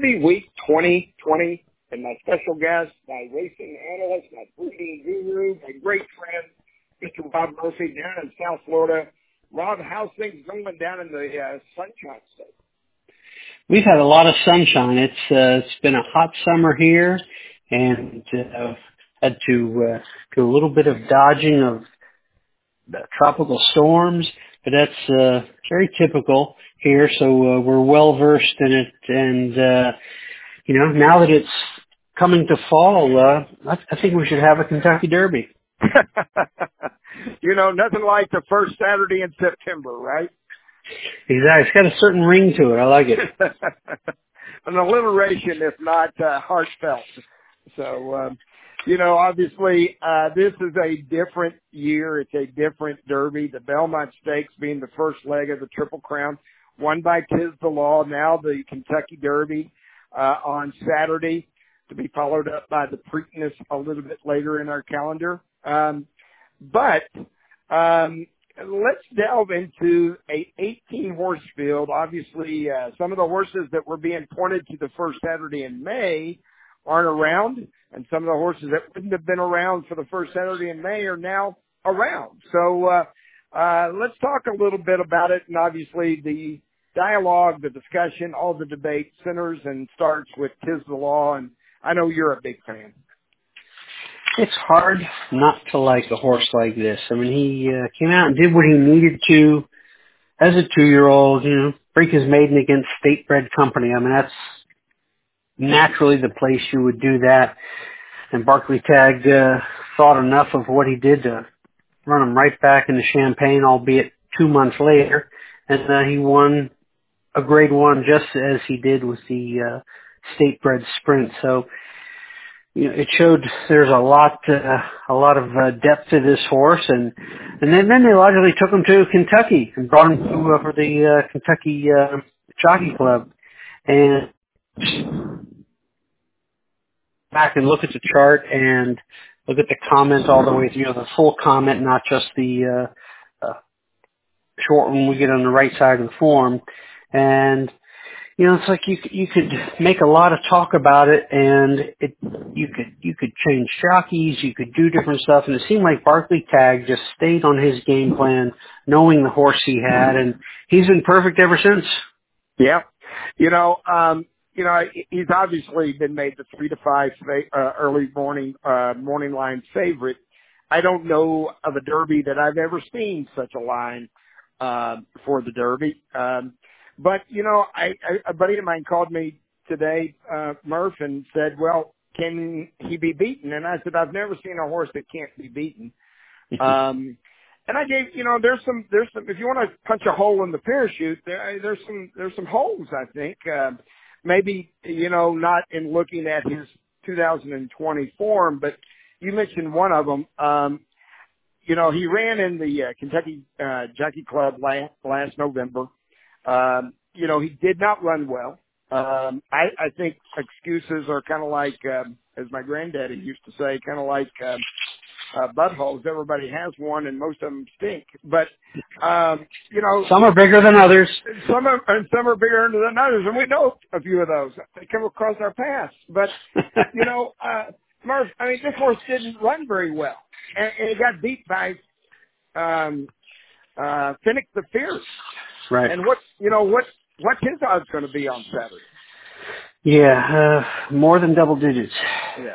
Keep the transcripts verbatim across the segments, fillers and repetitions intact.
Derby Week twenty twenty, and my special guest, my racing analyst, my breeding guru, my great friend, Mister Rob Murphy, down in South Florida. Rob, how's things going down in the uh, Sunshine State? We've had a lot of sunshine. It's uh, it's been a hot summer here, and uh, had to uh, do a little bit of dodging of the tropical storms, but that's uh, very typical here. So uh, we're well versed in it, and uh, you know, now that it's coming to fall, uh, I, I think we should have a Kentucky Derby. You know, nothing like the first Saturday in September, right? Exactly. It's got a certain ring to it. I like it. An alliteration, if not uh, heartfelt. So, um, you know, obviously, uh, this is a different year. It's a different Derby. The Belmont Stakes being the first leg of the Triple Crown, won by Tiz the Law. Now the Kentucky Derby uh, on Saturday, to be followed up by the Preakness a little bit later in our calendar. Um, but um, let's delve into a eighteen horse field. Obviously, uh, some of the horses that were being pointed to the first Saturday in May aren't around, and some of the horses that wouldn't have been around for the first Saturday in May are now around. So uh, uh, let's talk a little bit about it. And obviously, the dialogue, the discussion, all the debate centers and starts with Tiz the Law, and I know you're a big fan. It's hard not to like a horse like this. I mean, he uh, came out and did what he needed to as a two-year-old, you know, break his maiden against State Bred Company. I mean, that's naturally the place you would do that. And Barclay Tagg uh, thought enough of what he did to run him right back into Champaign, albeit two months later. And uh, he won a grade one just as he did with the uh, State Bred Sprint. So, you know, it showed there's a lot, uh, a lot of uh, depth to this horse, and and then, then they logically took him to Kentucky and brought him to uh, for the uh, Kentucky uh, Jockey Club, and back and look at the chart and look at the comments all the way through, you know, the full comment, not just the uh, uh, short one we get on the right side of the form, and you know, it's like you you could make a lot of talk about it, and it you could you could change jockeys, you could do different stuff, and it seemed like Barclay Tagg just stayed on his game plan, knowing the horse he had, and he's been perfect ever since. Yeah, you know, um, you know, he's obviously been made the three to five uh, early morning uh, morning line favorite. I don't know of a Derby that I've ever seen such a line uh, for the Derby. Um, But, you know, I, I, a buddy of mine called me today, uh, Murph, and said, well, can he be beaten? And I said, I've never seen a horse that can't be beaten. um, and I gave, you know, there's some, there's some, if you want to punch a hole in the parachute, there, there's some, there's some holes, I think. Uh, maybe, you know, not in looking at his two thousand twenty form, but you mentioned one of them. Um, you know, he ran in the uh, Kentucky uh, Jockey Club last, last November. Um, you know, he did not run well. Um, I, I think excuses are kind of like, um, as my granddaddy used to say, kind of like um, uh, buttholes. Everybody has one, and most of them stink. But um, you know, some are bigger than others. Some are, and some are bigger than others, and we know a few of those. They come across our paths. But you know, uh, Murph, I mean, this horse didn't run very well, and, and he got beat by um, uh, Finnick the Fierce. Right. And what, you know, what, what's his odds going to be on Saturday? Yeah, uh, more than double digits. Yeah.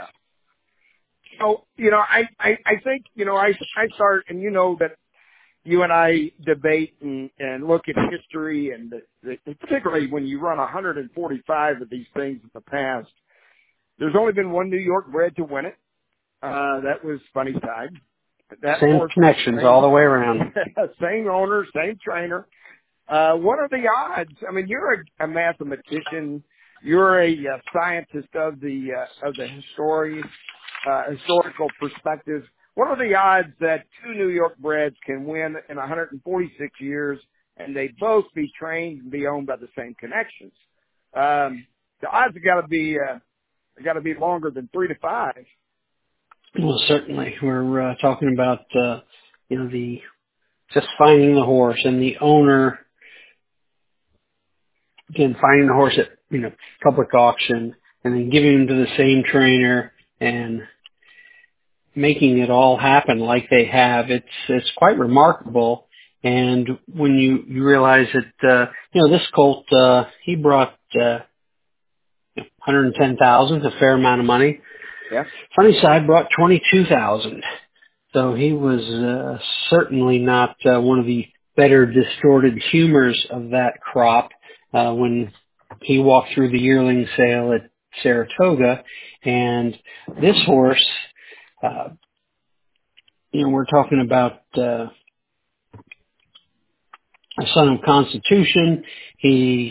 So, you know, I, I, I think, you know, I, I start, and you know that you and I debate and, and look at history, and the, the, particularly when you run one hundred forty-five of these things in the past, there's only been one New York bred to win it. Uh, that was Funny Side. That same horse, connections same, all the way around. Same owner, same trainer. Uh, what are the odds? I mean, you're a, a mathematician. You're a, uh scientist of the uh, of the history, uh, historical perspective. What are the odds that two New York breds can win in one hundred forty-six years, and they both be trained and be owned by the same connections? Um, the odds have got to be uh, got to be longer than three to five. Well, certainly, we're uh, talking about uh, you know the just finding the horse and the owner. Again, finding the horse that you know, public auction and then giving them to the same trainer and making it all happen like they have. It's, it's quite remarkable. And when you, you realize that, uh, you know, this colt, uh, he brought, uh, one hundred ten thousand, a fair amount of money. Yeah. Funny Side brought twenty-two thousand. So he was, uh, certainly not, uh, one of the better distorted humors of that crop, uh, when he walked through the yearling sale at Saratoga. And this horse, uh, you know, we're talking about, uh, a son of Constitution. He,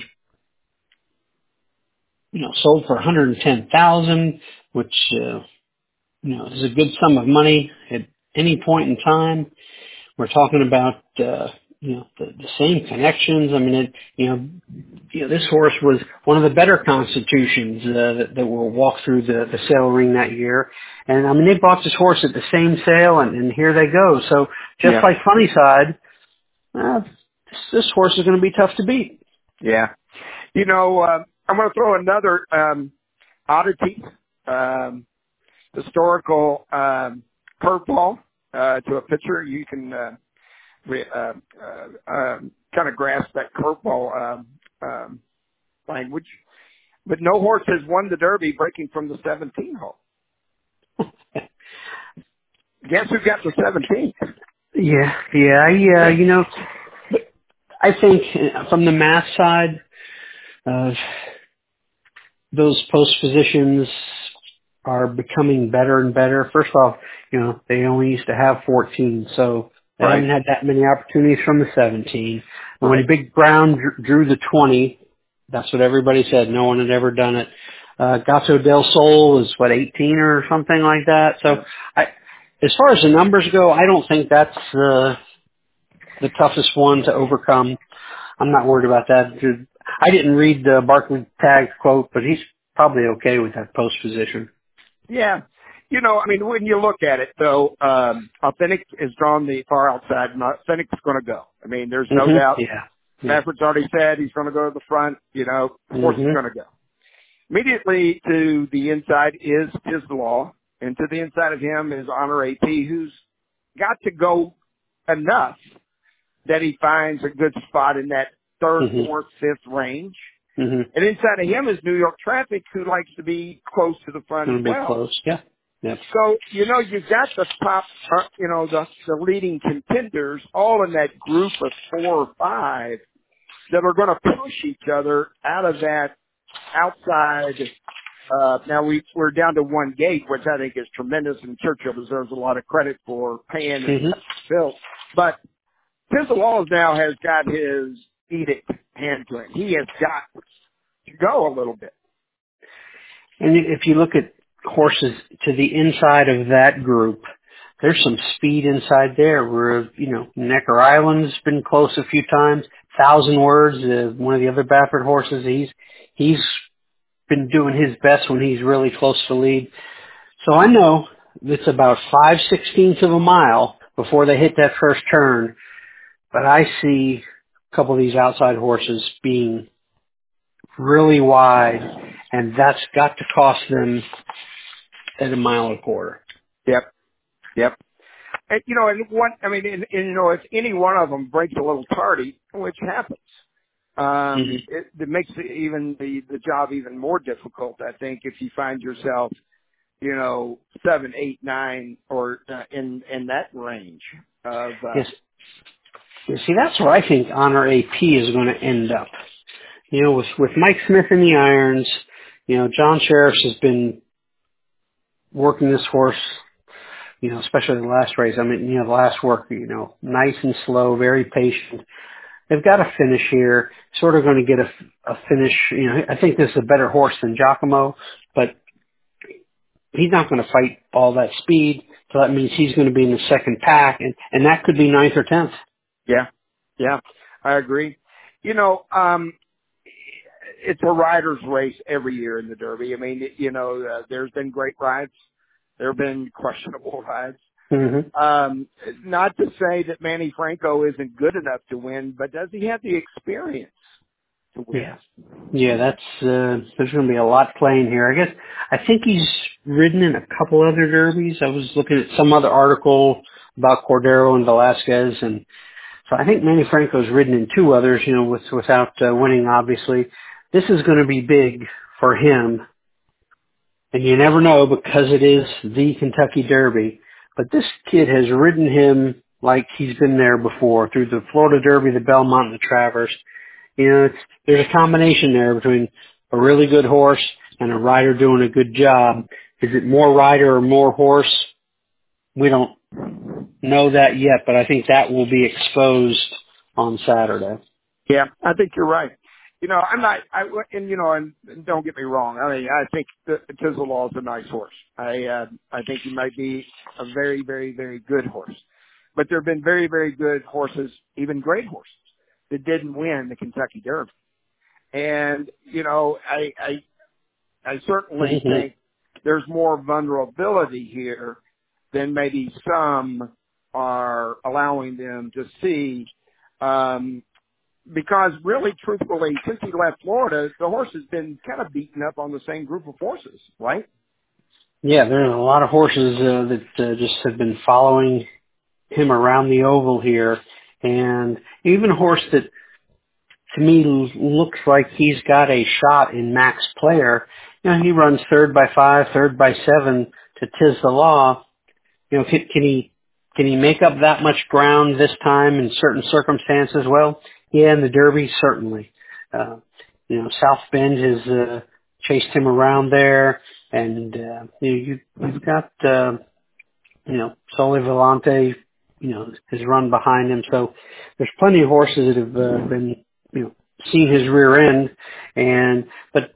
you know, sold for one hundred ten thousand, which, uh, you know, is a good sum of money at any point in time. We're talking about, uh, you know, the, the same connections. I mean, it, you know, you know, this horse was one of the better Constitutions, uh, that, that will walk through the, the sale ring that year. And I mean, they bought this horse at the same sale and, and here they go. So just Yeah. like Funny Side, uh, this, this horse is going to be tough to beat. Yeah. You know, uh, I'm going to throw another, um, oddity, um, historical, um, curveball, uh, to a pitcher. You can, uh, re- uh, uh, um, kind of grasp that curveball, um, um, language. But no horse has won the Derby breaking from the seventeen hole. Guess who got the seventeenth? Yeah, yeah, I, uh, you know, I think uh, from the math side, uh, those post positions are becoming better and better. First off, you know, they only used to have fourteen, so they Right. haven't had that many opportunities from the seventeen. And when Right. Big Brown dr- drew the twenty, that's what everybody said. No one had ever done it. Uh, Gato del Sol was what, eighteen or something like that. So Yeah. I, as far as the numbers go, I don't think that's, uh, the toughest one to overcome. I'm not worried about that. I didn't read the Barkley Tag's quote, but he's probably okay with that post position. Yeah. You know, I mean, when you look at it, though, um, Authentic is drawn the far outside, and Authentic's going to go. I mean, there's no hmm doubt. Yeah. Yeah. Stafford's already said he's going to go to the front. You know, the horse is hmm going to go. Immediately to the inside is his law, and to the inside of him is Honor A P, who's got to go enough that he finds a good spot in that third, hmm fourth, fifth range. hmm And inside of him is New York Traffic, who likes to be close to the front as Gonna be well. close. Yeah. Yep. So, you know, you've got the top, uh, you know, the, the leading contenders all in that group of four or five that are going to push each other out of that outside. Uh, now we, we're down to one gate, which I think is tremendous, and Churchill deserves a lot of credit for paying and hmm built. But Tinsel Walls now has got his edict hand to him. He has got to go a little bit. And if you look at horses to the inside of that group, there's some speed inside there where, you know, Necker Island's been close a few times. Thousand Words, uh, one of the other Baffert horses, he's, he's been doing his best when he's really close to lead. So I know it's about five sixteenths of a mile before they hit that first turn, but I see a couple of these outside horses being really wide, and that's got to cost them at a mile and a quarter. Yep. Yep. And, you know, and one, I mean, and, and, you know, if any one of them breaks a little tardy, which happens, um, Mm-hmm. it, it makes it even the, the job even more difficult, I think, if you find yourself, you know, seven, eight, nine, or uh, in, in that range of, uh, Yes. You see, that's where I think Honor A P is going to end up. You know, with, with Mike Smith in the irons, you know, John Sheriffs has been working this horse, you know, especially the last race. I mean, you know, the last work, you know, nice and slow, very patient. They've got a finish here, sort of going to get a, a finish. You know, I think this is a better horse than Giacomo, but he's not going to fight all that speed. So that means he's going to be in the second pack, and, and that could be ninth or tenth. yeah, yeah, I agree. You know, um, it's a rider's race every year in the Derby. I mean, you know, uh, there's been great rides. There have been questionable rides. Mm-hmm. Um, not to say that Manny Franco isn't good enough to win, but does he have the experience to win. Yeah. Yeah, that's, uh, there's going to be a lot playing here. I guess, I think he's ridden in a couple other derbies. I was looking at some other article about Cordero and Velasquez, and so I think Manny Franco's ridden in two others, you know, with, without uh, winning, obviously. This is going to be big for him, and you never know because it is the Kentucky Derby. But this kid has ridden him like he's been there before through the Florida Derby, the Belmont, and the Traverse. You know, it's, there's a combination there between a really good horse and a rider doing a good job. Is it more rider or more horse? We don't know that yet, but I think that will be exposed on Saturday. Yeah, I think you're right. You know, I'm not, I, and you know, and don't get me wrong. I mean, I think the Tizzle is a nice horse. I, uh, I think he might be a very, very, very good horse. But there have been very, very good horses, even great horses, that didn't win the Kentucky Derby. And, you know, I, I, I certainly Mm-hmm. think there's more vulnerability here than maybe some are allowing them to see. Um, because really, truthfully, since he left Florida, the horse has been kind of beaten up on the same group of horses, right? Yeah, there are a lot of horses uh, that uh, just have been following him around the oval here, and even a horse that to me l- looks like he's got a shot in Max Player. You know, he runs third by five, third by seven to Tiz the Law. You know, can, can he can he make up that much ground this time in certain circumstances? Well, yeah, in the Derby certainly. Uh, you know, South Bend has uh, chased him around there, and uh, you know, you, you've got uh, you know Sole Volante, you know, has run behind him. So there's plenty of horses that have uh, been you know seen his rear end, and but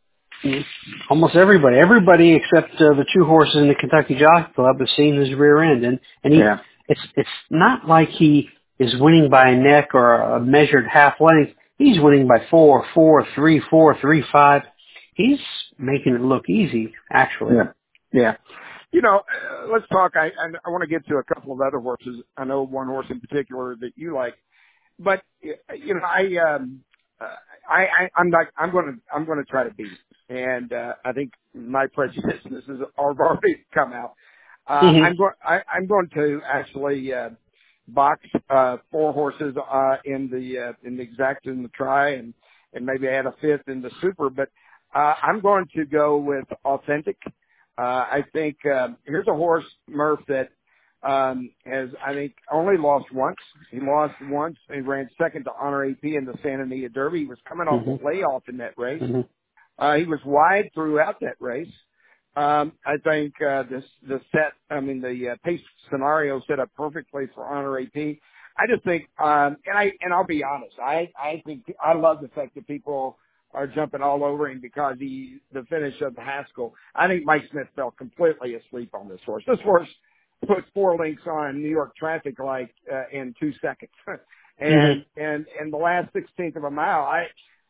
almost everybody, everybody except uh, the two horses in the Kentucky Jockey Club have seen his rear end, and and he, Yeah. it's it's not like he is winning by a neck or a measured half length. He's winning by four, four, three, four, three, five. He's making it look easy, actually. Yeah. Yeah. You know, uh, let's talk. I, I, I want to get to a couple of other horses. I know one horse in particular that you like. But you know, I um, uh, I, I I'm not. I'm going to I'm going to try to beat it, and uh, I think my prejudices has already come out. Uh, Mm-hmm. I'm going. I, I'm going to actually uh, box uh, four horses uh, in the uh, in the exact in the try, and and maybe add a fifth in the super. But uh, I'm going to go with Authentic. Uh, I think uh, here's a horse, Murph, that um, has, I think, only lost once. He lost once. He ran second to Honor A P in the Santa Anita Derby. He was coming off a Mm-hmm. layoff in that race. Mm-hmm. Uh, he was wide throughout that race. Um, I think, uh, this, the set, I mean, the uh, pace scenario set up perfectly for Honor A P. I just think, um, and I, and I'll be honest, I, I think, I love the fact that people are jumping all over him because he, the finish of the Haskell. I think Mike Smith fell completely asleep on this horse. This horse put four links on New York traffic like, uh, in two seconds. and, Mm-hmm. and, and the last sixteenth of a mile, I,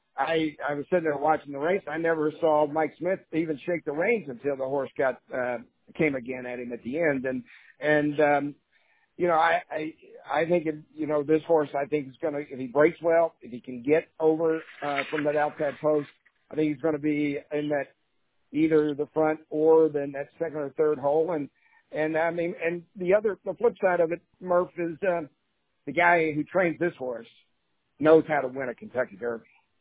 I I was sitting there watching the race. I never saw Mike Smith even shake the reins until the horse got uh, came again at him at the end. And and um, you know I I I think it, you know this horse I think is going to, if he breaks well, if he can get over uh, from that outside post, I think he's going to be in that either the front or then that second or third hole. And and I mean and the other the flip side of it, Murph, is uh, the guy who trains this horse knows how to win a Kentucky Derby.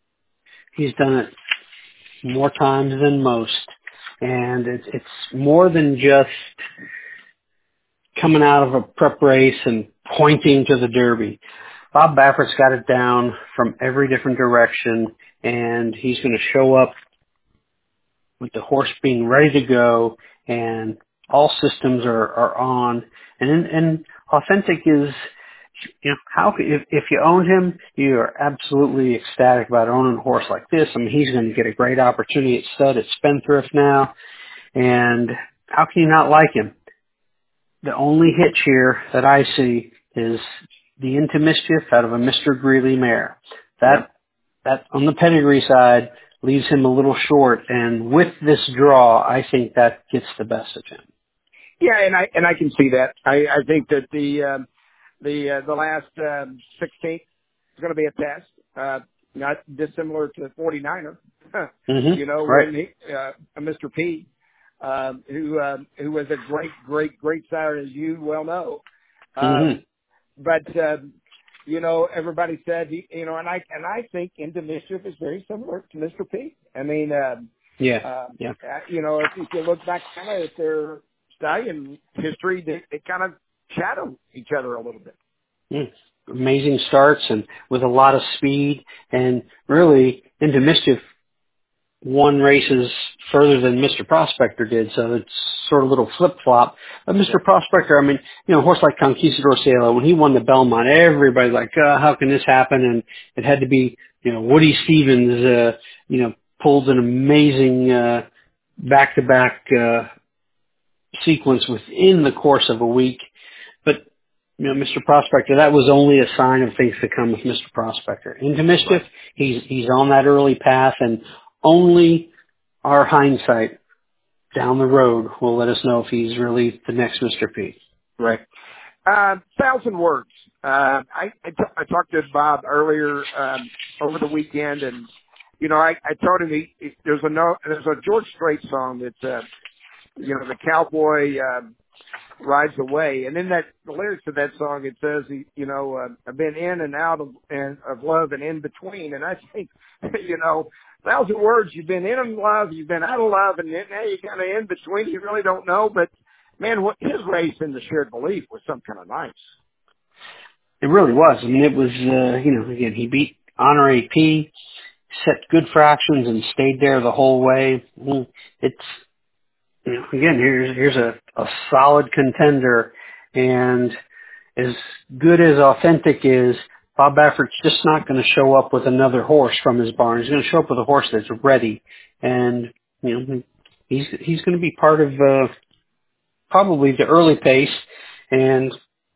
He's done it more times than most, and it's it's more than just coming out of a prep race and pointing to the Derby. Bob Baffert's got it down from every different direction, and he's going to show up with the horse being ready to go, and all systems are, are on. And and Authentic is, you know, how if if you owned him, you are absolutely ecstatic about owning a horse like this. I mean, he's going to get a great opportunity at stud at Spendthrift now, and how can you not like him? The only hitch here that I see is the Into Mischief out of a Mister Greeley mare. Yeah. That, that on the pedigree side leaves him a little short, and with this draw, I think that gets the best of him. Yeah, and I and I can see that. I, I think that the um, the uh, the last um, sixteenth is going to be a test. Uh, not dissimilar to the forty-niner. Mm-hmm. You know, Right. when he, uh, Mister P, um, who um, who was a great, great, great sire, as you well know. Mm-hmm. Um, but um, you know, everybody said, he, you know, and I and I think Into Mischief is very similar to Mister P. I mean, um, Yeah. um, Yeah. uh, you know, if, if you look back kind of at their stallion history, they, they kind of shadow each other a little bit. Mm. Amazing starts and with a lot of speed, and really Into Mischief won races further than Mister Prospector did, so it's sort of a little flip-flop. But Mister Yep. Prospector, I mean, you know, a horse like Conquistador Cielo, when he won the Belmont, everybody's like, uh, how can this happen? And it had to be, you know, Woody Stevens, uh, you know, pulled an amazing uh, back-to-back uh, sequence within the course of a week. But you know, Mister Prospector, that was only a sign of things to come with Mister Prospector. Into Mischief, Right. he's he's on that early path, and only our hindsight down the road will let us know if he's really the next Mister P. Right. Uh, thousand words. Uh, I, I, t- I talked to Bob earlier um, over the weekend, and you know, I, I told him he, he, there's a no, there's a George Strait song that's uh, you know, the cowboy um, rides away, and in that the lyrics of that song it says, he, you know, uh, I've been in and out of and of love and in between, and I think, you know, thousand words. You've been in love, you've been out of love, and now you're kind of in between. You really don't know, but man, what his race in the Shared Belief was some kind of nice. It really was. I mean, it was, uh, you know, again, he beat Honor A P, set good fractions, and stayed there the whole way. Mm, It's, you know, again, here's here's a, a solid contender, and as good as Authentic is, Bob Baffert's just not going to show up with another horse from his barn. He's going to show up with a horse that's ready, and you know he's he's going to be part of uh, probably the early pace, and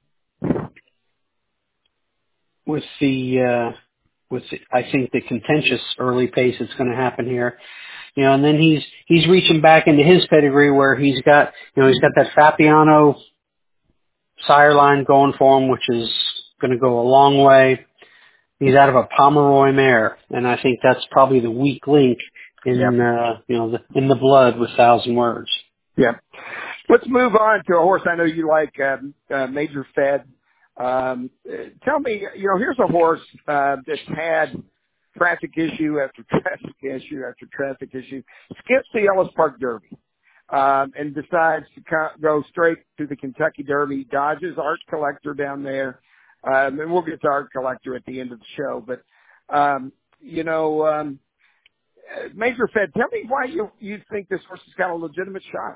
with the uh, with the, I think the contentious early pace that's going to happen here. You know, and then he's he's reaching back into his pedigree where he's got you know he's got that Fapiano sire line going for him, which is going to go a long way. He's out of a Pomeroy mare, and I think that's probably the weak link Yeah. in uh, you know the, in the blood with Thousand Words. Yeah. Let's move on to a horse I know you like, um, uh, Major Fed. Um, uh, tell me, you know, here's a horse uh, that's had traffic issue after traffic issue after traffic issue. Skips the Ellis Park Derby um, and decides to co- go straight to the Kentucky Derby. Dodges Art Collector down there, um, and we'll get to Art Collector at the end of the show. But um, you know, um, uh, Major Fed, tell me why you you think this horse has got a legitimate shot.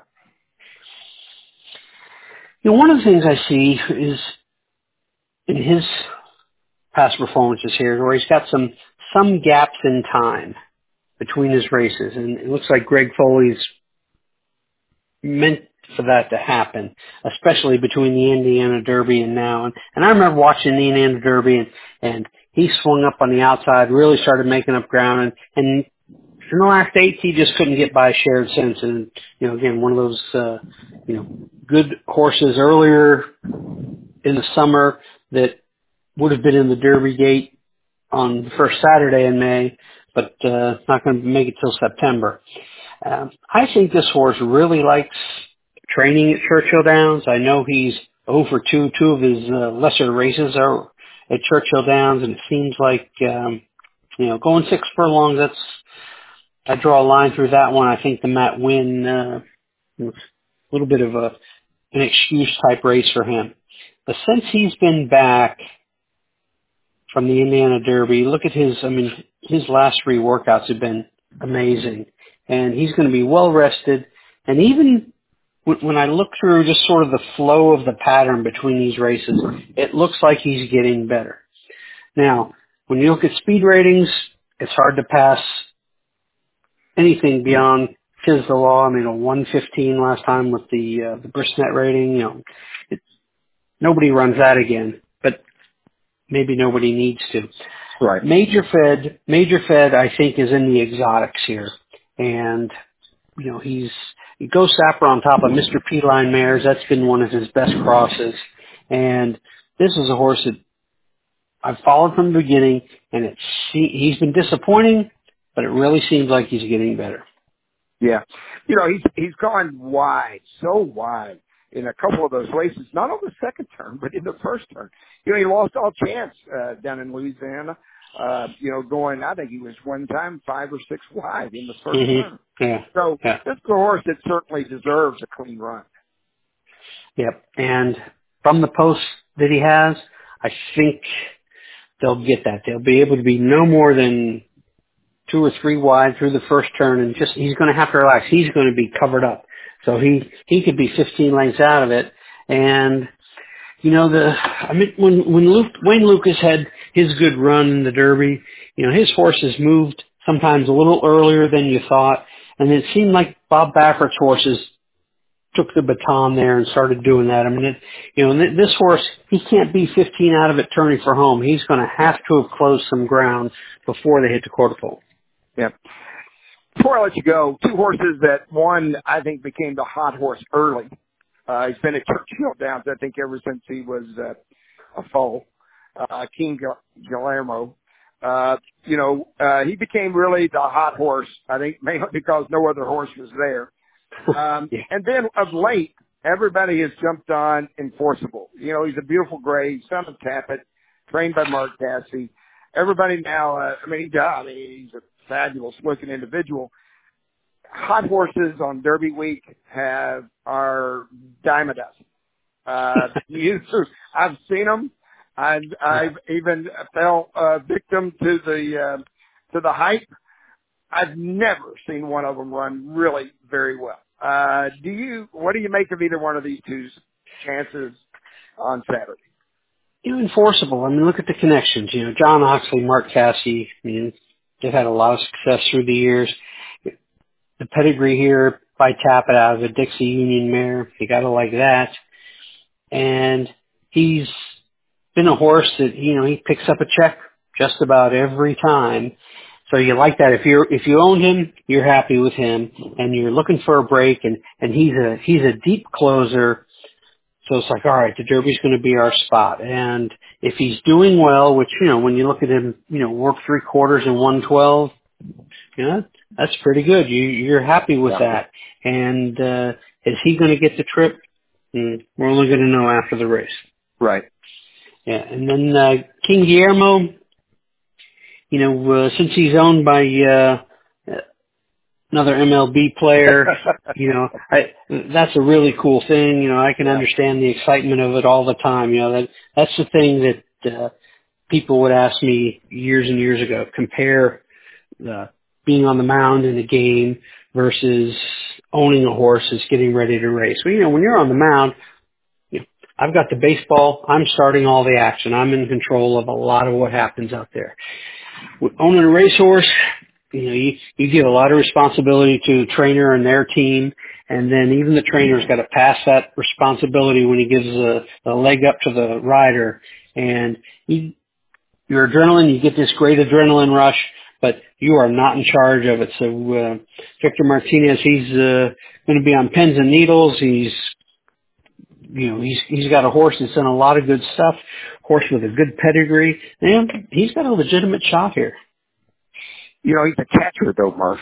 You know, one of the things I see is in his past performances here, where he's got some some gaps in time between his races, and it looks like Greg Foley's meant for that to happen, especially between the Indiana Derby and now. And, and I remember watching the Indiana Derby, and, and he swung up on the outside, really started making up ground, and, and in the last eight, he just couldn't get by Shared Sense. And, you know, again, one of those, uh, you know, good horses earlier in the summer that would have been in the Derby gate on the first Saturday in May, but uh, not going to make it till September. Um, I think this horse really likes training at Churchill Downs. I know he's over two. Two of his uh, lesser races are at Churchill Downs, and it seems like, um, you know, going six furlongs, that's, I draw a line through that one. I think the Matt Winn, uh, was a little bit of a, an excuse type race for him. But since he's been back from the Indiana Derby, look at his, I mean, his last three workouts have been amazing. And he's going to be well rested. And even w- when I look through just sort of the flow of the pattern between these races, it looks like he's getting better. Now, when you look at speed ratings, it's hard to pass anything beyond Tis the Law. I mean, a one fifteen last time with the uh, the Brisnet rating. You know, it, nobody runs that again, but maybe nobody needs to. Right. Major Fed, Major Fed, I think, is in the exotics here, and you know he's he goes Sapper on top of Mister P Line mares. That's been one of his best crosses, and this is a horse that I've followed from the beginning, and it's he's been disappointing, but it really seems like he's getting better. Yeah. You know, he's, he's gone wide, so wide in a couple of those races, not on the second turn, but in the first turn. You know, he lost all chance, uh, down in Louisiana, uh, you know, going, I think he was one time five or six wide in the first Mm-hmm. turn. Yeah. So Yeah. this is a horse that certainly deserves a clean run. Yep. And from the post that he has, I think they'll get that. They'll be able to be no more than two or three wide through the first turn, and just he's going to have to relax. He's going to be covered up, so he he could be fifteen lengths out of it. And you know, the I mean, when when Luke, Wayne Lucas had his good run in the Derby, you know, his horses moved sometimes a little earlier than you thought, and it seemed like Bob Baffert's horses took the baton there and started doing that. I mean, it, you know, th- this horse, he can't be fifteen out of it turning for home. He's going to have to have closed some ground before they hit the quarter pole. Yeah. Before I let you go, two horses that one I think became the hot horse early. Uh, he's been at Churchill Downs, I think, ever since he was uh, a foal. Uh, King Gu- Guillermo. Uh, you know, uh, he became really the hot horse, I think, mainly because no other horse was there. Um, Yeah. and then of late, everybody has jumped on Enforceable. You know, he's a beautiful gray, son of Tappet, trained by Mark Cassidy. Everybody now, uh, I mean, he does. I mean, he's a fabulous looking individual. Hot horses on Derby week have are dime a dozen. Uh, you, I've seen them. I've, I've even fell uh, victim to the uh, to the hype. I've never seen one of them run really very well. Uh, do you? What do you make of either one of these two's chances on Saturday? You know, Enforceable. I mean, look at the connections. You know, John Oxley, Mark Cassidy. I mean, they've had a lot of success through the years. The pedigree here by Tappet out of a Dixie Union mare. You got to like that. And he's been a horse that, you know, he picks up a check just about every time. So you like that. If you're, if you own him, you're happy with him and you're looking for a break, and, and he's a, he's a deep closer. So it's like, all right, the Derby's going to be our spot. And if he's doing well, which, you know, when you look at him, you know, work three quarters in one twelve, you know, that's pretty good. You, you're happy with Yeah. that. And, uh, is he going to get the trip? Mm, we're only going to know after the race. Right. Yeah. And then, uh, King Guillermo, you know, uh, since he's owned by, uh, another M L B player, you know, I, that's a really cool thing. You know, I can Yeah. understand the excitement of it all the time. You know, that, that's the thing that, uh, people would ask me years and years ago, compare, uh, being on the mound in a game versus owning a horse that's getting ready to race. Well, you know, when you're on the mound, you know, I've got the baseball. I'm starting all the action. I'm in control of a lot of what happens out there. With owning a racehorse, you know, you, you give a lot of responsibility to the trainer and their team, and then even the trainer's got to pass that responsibility when he gives a, a leg up to the rider. And you, your adrenaline, you get this great adrenaline rush, but you are not in charge of it. So uh, Victor Martinez, he's uh, going to be on pins and needles. He's You know, he's he's got a horse that's done a lot of good stuff, horse with a good pedigree, and he's got a legitimate shot here. You know, he's a catcher though, Murph.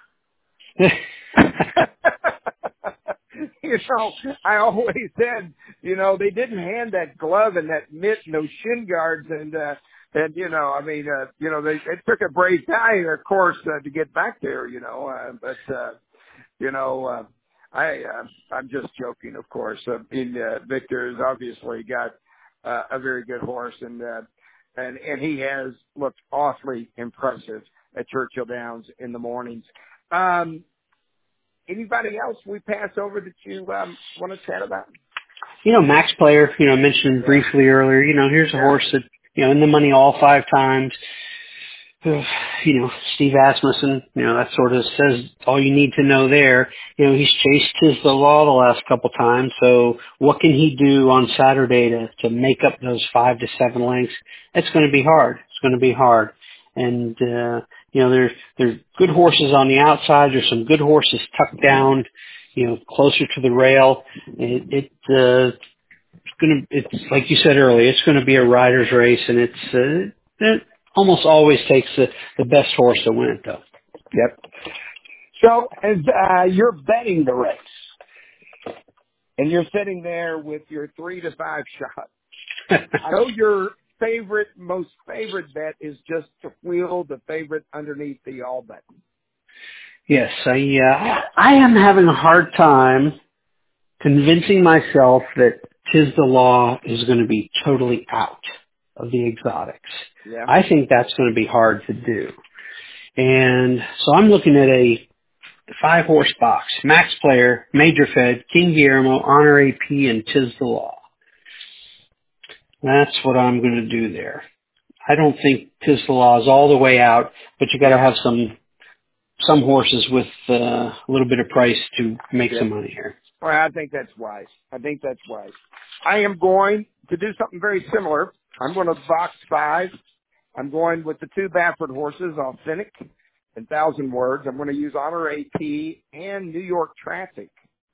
You know, I always said, you know, they didn't hand that glove and that mitt and those shin guards and, uh, and, you know, I mean, uh, you know, they, it took a brave guy, of course, uh, to get back there, you know, uh, but, uh, you know, uh, I, uh, I'm just joking, of course. I mean, uh, Victor has obviously got, uh, a very good horse and, uh, and, and he has looked awfully impressive at Churchill Downs in the mornings. Um, Anybody else we pass over that you um, want to chat about? You know, Max Player, you know, I mentioned Yeah. briefly earlier, you know, here's a Yeah. horse that, you know, in the money all five times. You know, Steve Asmussen, you know, that sort of says all you need to know there. You know, he's chased his the law the last couple times, so what can he do on Saturday to, to make up those five to seven lengths? It's going to be hard. It's going to be hard. And, uh, you know, there's, there's good horses on the outside. There's some good horses tucked down, you know, closer to the rail. It, it, uh, it's going to, it's like you said earlier, it's going to be a rider's race, and it's, uh, it almost always takes the, the best horse to win it, though. Yep. So as uh, you're betting the race, and you're sitting there with your three to five shot, I know your favorite, most favorite bet is just to wheel the favorite underneath the all button. Yes, I, uh, I am having a hard time convincing myself that Tis the Law is going to be totally out of the exotics. Yeah. I think that's going to be hard to do. And so I'm looking at a five horse box: Max Player, Major Fed, King Guillermo, Honor A P, and Tis the Law. That's what I'm going to do there. I don't think Tis the Law is all the way out, but you got to Yeah. have some some horses with uh, a little bit of price to make Yeah. some money here. Well, I think that's wise. I think that's wise. I am going to do something very similar. I'm going to box five. I'm going with the two Baffert horses, Authentic and Thousand Words. I'm going to use Honor A P and New York Traffic.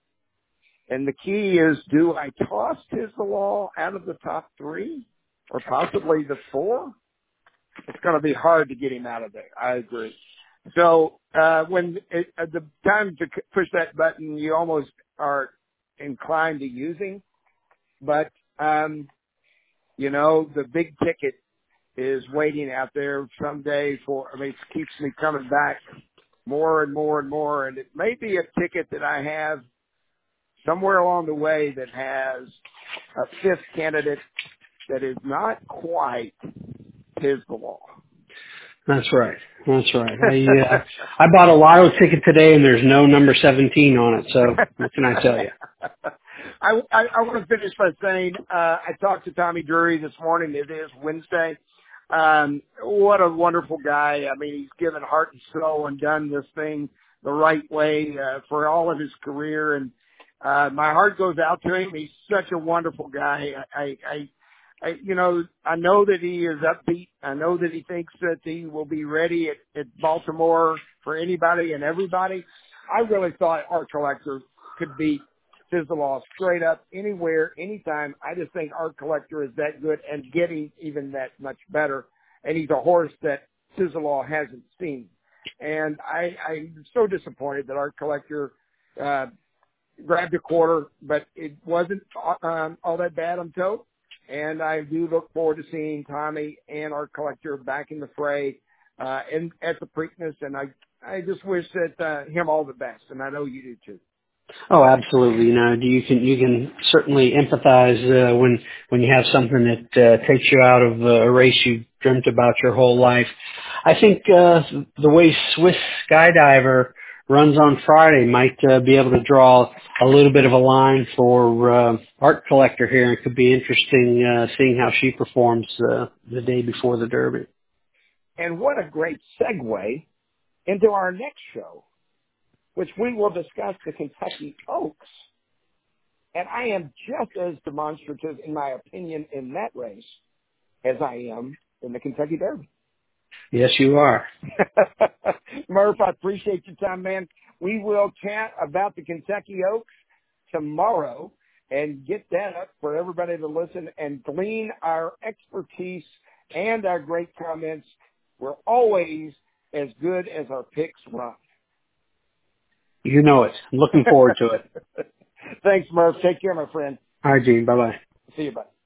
And the key is, do I toss Tis the Law out of the top three or possibly the four? It's going to be hard to get him out of there. I agree. So uh, when it, at the time to c- push that button, you almost are inclined to using. But, um, you know, the big ticket is waiting out there someday for, I mean, it keeps me coming back more and more and more. And it may be a ticket that I have somewhere along the way that has a fifth candidate that is not quite Tis the Law. That's right. That's right. I uh, I bought a lotto ticket today, and there's no number seventeen on it. So what can I tell you? I, I, I want to finish by saying uh, I talked to Tommy Drury this morning. It is Wednesday. Um, what a wonderful guy. I mean, he's given heart and soul and done this thing the right way uh, for all of his career. And uh, my heart goes out to him. He's such a wonderful guy. I, I, I I, you know, I know that he is upbeat. I know that he thinks that he will be ready at, at Baltimore for anybody and everybody. I really thought Art Collector could beat Tis the Law straight up anywhere, anytime. I just think Art Collector is that good and getting even that much better. And he's a horse that Tis the Law hasn't seen. And I, I'm so disappointed that Art Collector, uh, grabbed a quarter, but it wasn't um, all that bad, I'm told. And I do look forward to seeing Tommy and Art Collector back in the fray uh, and at the Preakness. And I, I just wish that uh, him all the best, and I know you do too. Oh, absolutely. You know, you can you can certainly empathize uh, when when you have something that uh, takes you out of a race you dreamt about your whole life. I think uh, the way Swiss Skydiver runs on Friday might uh, be able to draw a little bit of a line for uh, Art Collector here. It could be interesting uh, seeing how she performs uh, the day before the Derby. And what a great segue into our next show, which we will discuss the Kentucky Oaks. And I am just as demonstrative, in my opinion, in that race as I am in the Kentucky Derby. Yes, you are. Murph, I appreciate your time, man. We will chat about the Kentucky Oaks tomorrow and get that up for everybody to listen and glean our expertise and our great comments. We're always as good as our picks run. You know it. I'm looking forward to it. Thanks, Murph. Take care, my friend. All right, Gene. Bye-bye. See you, bye.